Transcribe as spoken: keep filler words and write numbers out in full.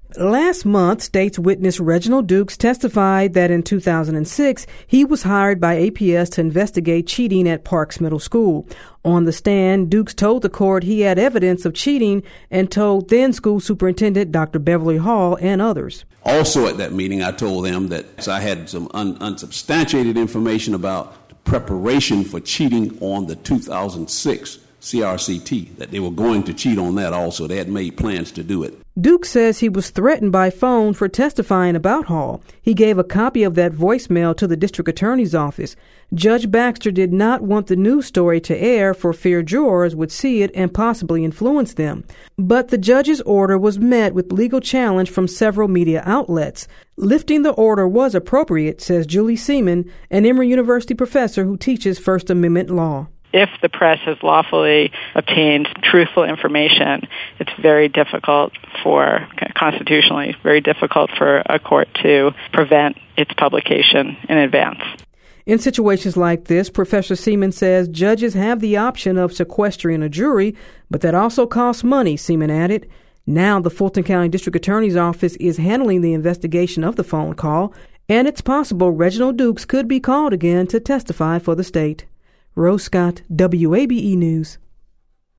Last month, state's witness Reginald Dukes testified that in two thousand six, he was hired by A P S to investigate cheating at Parks Middle School. On the stand, Dukes told the court he had evidence of cheating and told then school superintendent Doctor Beverly Hall and others. Also at that meeting, I told them that I had some un- unsubstantiated information about the preparation for cheating on the two thousand six C R C T, that they were going to cheat on that also. They had made plans to do it. Duke says he was threatened by phone for testifying about Hall. He gave a copy of that voicemail to the district attorney's office. Judge Baxter did not want the news story to air for fear jurors would see it and possibly influence them. But the judge's order was met with legal challenge from several media outlets. Lifting the order was appropriate, says Julie Seaman, an Emory University professor who teaches First Amendment law. If the press has lawfully obtained truthful information, it's very difficult for, constitutionally, very difficult for a court to prevent its publication in advance. In situations like this, Professor Seaman says judges have the option of sequestering a jury, but that also costs money, Seaman added. Now the Fulton County District Attorney's Office is handling the investigation of the phone call, and it's possible Reginald Dukes could be called again to testify for the state. Rose Scott, W A B E News.